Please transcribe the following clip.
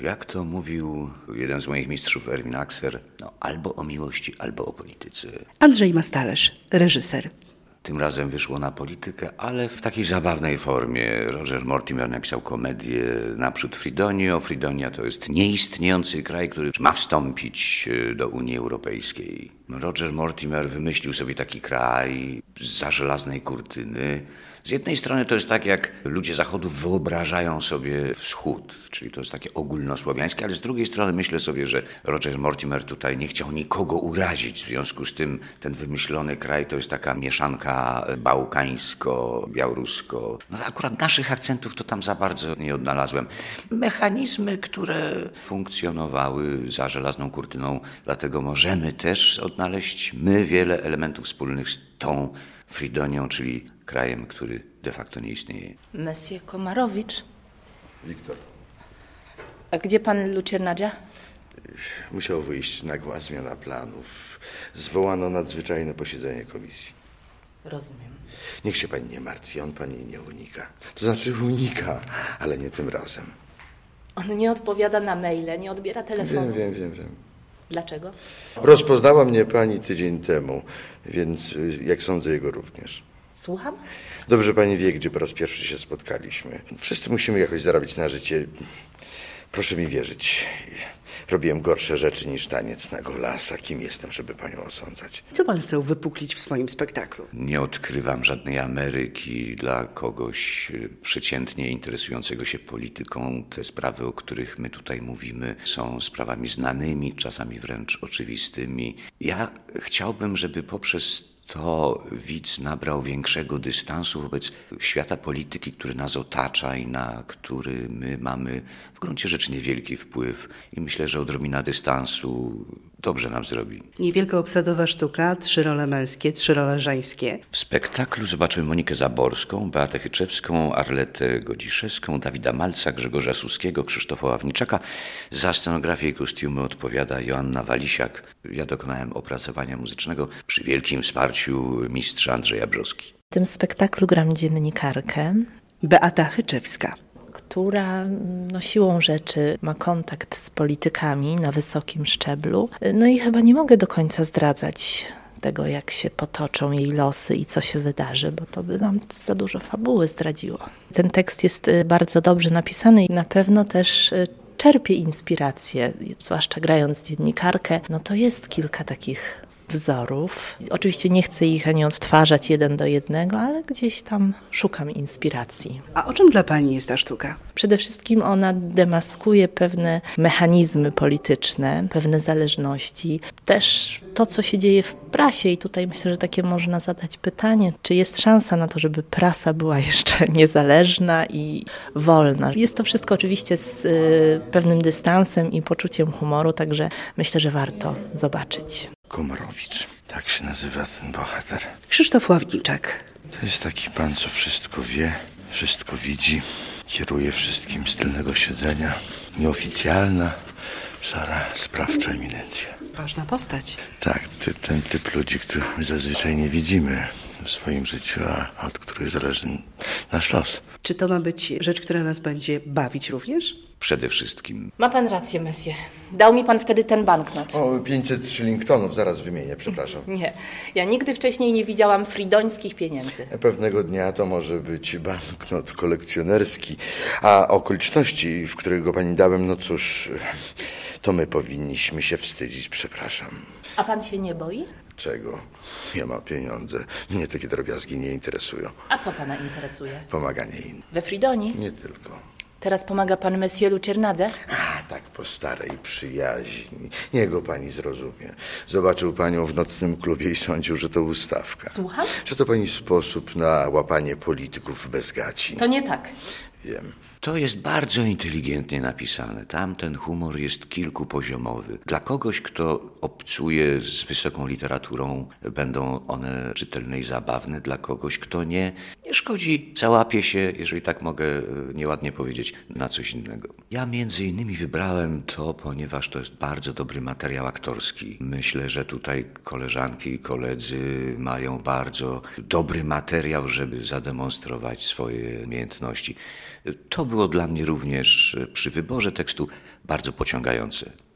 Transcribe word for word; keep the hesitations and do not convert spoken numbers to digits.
Jak to mówił jeden z moich mistrzów, Erwin Akser, no, albo o miłości, albo o polityce. Andrzej Mastalerz, reżyser. Tym razem wyszło na politykę, ale w takiej zabawnej formie. Roger Mortimer napisał komedię Naprzód Fridonio. Fridonia to jest nieistniejący kraj, który ma wstąpić do Unii Europejskiej. Roger Mortimer wymyślił sobie taki kraj zza żelaznej kurtyny. Z jednej strony to jest tak, jak ludzie Zachodu wyobrażają sobie wschód, czyli to jest takie ogólnosłowiańskie, ale z drugiej strony myślę sobie, że Roger Mortimer tutaj nie chciał nikogo urazić. W związku z tym ten wymyślony kraj to jest taka mieszanka bałkańsko-białorusko. No akurat naszych akcentów to tam za bardzo nie odnalazłem. Mechanizmy, które funkcjonowały za żelazną kurtyną, dlatego możemy też odnaleźć my wiele elementów wspólnych z tą Fridonią, czyli krajem, który de facto nie istnieje. Monsieur Komarowicz. Wiktor. A gdzie pan Luciernadzia? Musiał wyjść nagła zmiana planów. Zwołano nadzwyczajne posiedzenie komisji. Rozumiem. Niech się pani nie martwi, on pani nie unika. To znaczy unika, ale nie tym razem. On nie odpowiada na maile, nie odbiera telefonu. Wiem, wiem, wiem, wiem. Dlaczego? Rozpoznała mnie pani tydzień temu, więc jak sądzę, jego również. Słucham? Dobrze pani wie, gdzie po raz pierwszy się spotkaliśmy. Wszyscy musimy jakoś zarabiać na życie. Proszę mi wierzyć. Robiłem gorsze rzeczy niż taniec na golasa. Kim jestem, żeby panią osądzać? Co pan chce uwypuklić w swoim spektaklu? Nie odkrywam żadnej Ameryki dla kogoś przeciętnie interesującego się polityką. Te sprawy, o których my tutaj mówimy, są sprawami znanymi, czasami wręcz oczywistymi. Ja chciałbym, żeby poprzez to widz nabrał większego dystansu wobec świata polityki, który nas otacza i na który my mamy w gruncie rzeczy niewielki wpływ. I myślę, że odrobina dystansu dobrze nam zrobi. Niewielkoobsadowa sztuka, trzy role męskie, trzy role żeńskie. W spektaklu zobaczymy Monikę Zaborską, Beatę Chyczewską, Arletę Godziszewską, Dawida Malca, Grzegorza Suskiego, Krzysztofa Ławniczaka. Za scenografię i kostiumy odpowiada Joanna Walisiak. Ja dokonałem opracowania muzycznego przy wielkim wsparciu mistrza Andrzeja Brzoski. W tym spektaklu gram dziennikarkę, Beata Chyczewska, która no, siłą rzeczy ma kontakt z politykami na wysokim szczeblu. No i chyba nie mogę do końca zdradzać tego, jak się potoczą jej losy i co się wydarzy, bo to by nam za dużo fabuły zdradziło. Ten tekst jest bardzo dobrze napisany i na pewno też czerpie inspirację, zwłaszcza grając dziennikarkę. No to jest kilka takich wzorów. Oczywiście nie chcę ich ani odtwarzać jeden do jednego, ale gdzieś tam szukam inspiracji. A o czym dla pani jest ta sztuka? Przede wszystkim ona demaskuje pewne mechanizmy polityczne, pewne zależności. Też to, co się dzieje w prasie i tutaj myślę, że takie można zadać pytanie, czy jest szansa na to, żeby prasa była jeszcze niezależna i wolna. Jest to wszystko oczywiście z y, pewnym dystansem i poczuciem humoru, także myślę, że warto zobaczyć. Komarowicz, tak się nazywa ten bohater. Krzysztof Ławniczak. To jest taki pan, co wszystko wie, wszystko widzi, kieruje wszystkim z tylnego siedzenia. Nieoficjalna, szara, sprawcza eminencja. Ważna postać. Tak, ty, ten typ ludzi, który my zazwyczaj nie widzimy w swoim życiu, a od których zależy nasz los. Czy to ma być rzecz, która nas będzie bawić również? Przede wszystkim. Ma pan rację, monsieur. Dał mi pan wtedy ten banknot. O, pięćset szylingtonów zaraz wymienię, przepraszam. Nie, ja nigdy wcześniej nie widziałam fridońskich pieniędzy. Pewnego dnia to może być banknot kolekcjonerski, a okoliczności, w których go pani dałem, no cóż, to my powinniśmy się wstydzić, przepraszam. A pan się nie boi? Czego? Ja mam pieniądze. Mnie takie drobiazgi nie interesują. A co pana interesuje? Pomaganie innym. We Fridonii? Nie tylko. Teraz pomaga pan Monsieur Luciernadze? A, tak po starej przyjaźni. Niech go pani zrozumie. Zobaczył panią w nocnym klubie i sądził, że to ustawka. Słucham? Że to pani sposób na łapanie polityków bez gaci. To nie tak. Wiem. To jest bardzo inteligentnie napisane. Tam ten humor jest kilkupoziomowy. Dla kogoś, kto obcuje z wysoką literaturą, będą one czytelne i zabawne. Dla kogoś, kto nie, nie szkodzi, załapie się, jeżeli tak mogę nieładnie powiedzieć, na coś innego. Ja między innymi wybrałem to, ponieważ to jest bardzo dobry materiał aktorski. Myślę, że tutaj koleżanki i koledzy mają bardzo dobry materiał, żeby zademonstrować swoje umiejętności. To było dla mnie również przy wyborze tekstu bardzo pociągające.